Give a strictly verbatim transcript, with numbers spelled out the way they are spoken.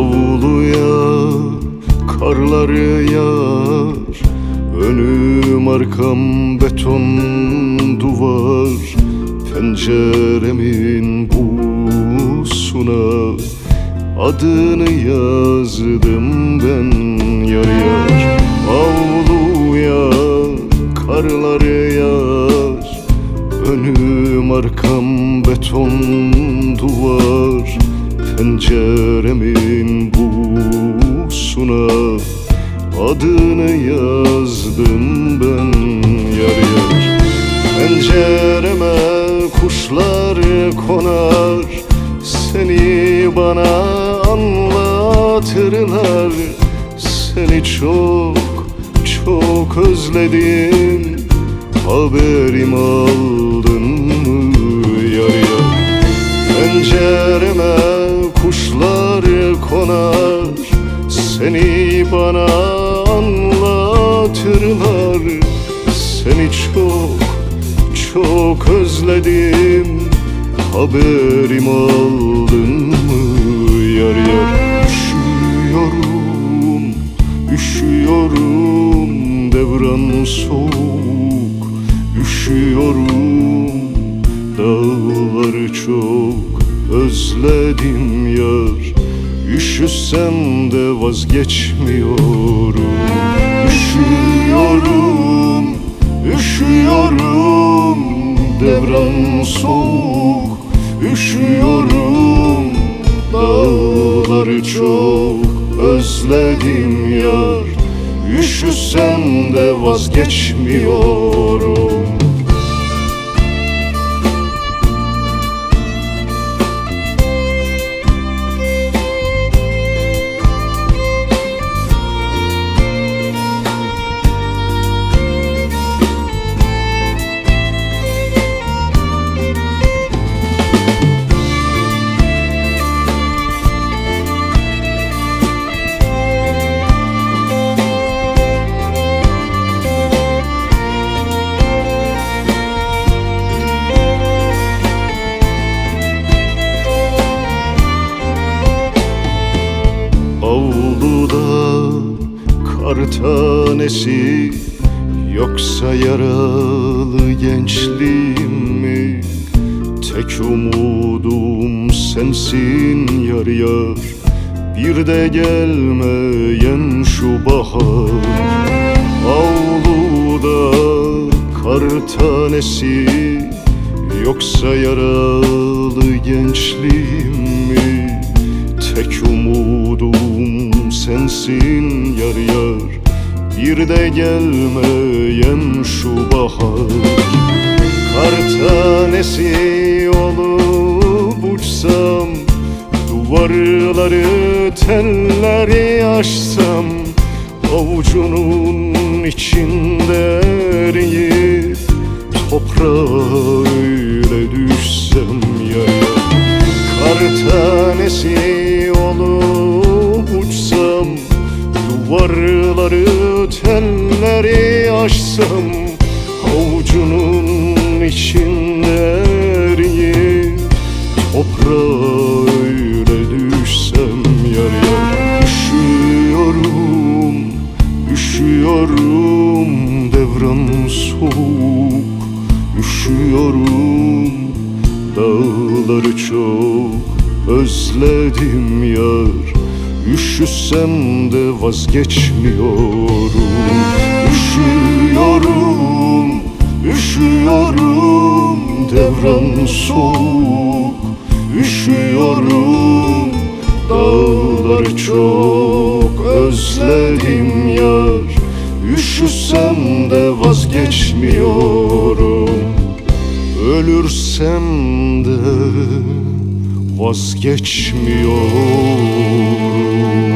Avluya karlar yağar, önüm arkam beton duvar. Penceremin busuna adını yazdım ben yar yar. Avluya karlar yağar, önüm arkam beton duvar. Penceremin busuna adını yazdım ben yar yar. Pencereme kuşlar konar, seni bana anlatırlar. Seni çok çok özledim, haberim aldın mı yar yar? Pencereme kuşlar konar, seni bana anlatırlar. Seni çok çok özledim, haberim aldın mı yar yar? Üşüyorum, üşüyorum, devran soğuk. Üşüyorum, dağları çok özledim yar. Üşüsem de vazgeçmiyorum. Üşüyorum, üşüyorum, devran soğuk. Üşüyorum, dağları çok özledim yar. Üşüsem de vazgeçmiyorum. Avluda kar tanesi, yoksa yaralı gençliğim mi? Tek umudum sensin yar yar, bir de gelmeyen şu bahar. Avluda kar tanesi, yoksa yaralı gençliğim mi? Tek umudum sensin yar yar, bir de gelmeyen şu bahar. Kar tanesi olup uçsam, duvarları telleri aşsam, avucunun içinde eriyip toprağa öyle düşsem yar yar. Kar tanesi olup uçsam, duvarları telleri aşsam, avucunun içinde eriyip toprağa öyle düşsem yar yar. Üşüyorum, üşüyorum, devran soğuk. Üşüyorum, dağları çok özledim yar. Üşüsem de vazgeçmiyorum. Üşüyorum, üşüyorum, devran soğuk. Üşüyorum, dağları çok özledim yar. Üşüsem de vazgeçmiyorum. Ölürsem de vazgeçmiyorum.